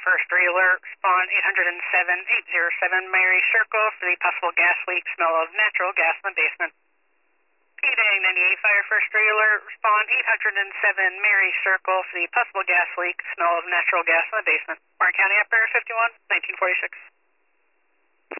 first alert, spawn 807-807 Mary Circle for the possible gas leak, smell of natural gas in the basement. PDAG 98 Fire first alert, spawn 807 Mary Circle for the possible gas leak, smell of natural gas in the basement. Warren County, Operator 51, 1946.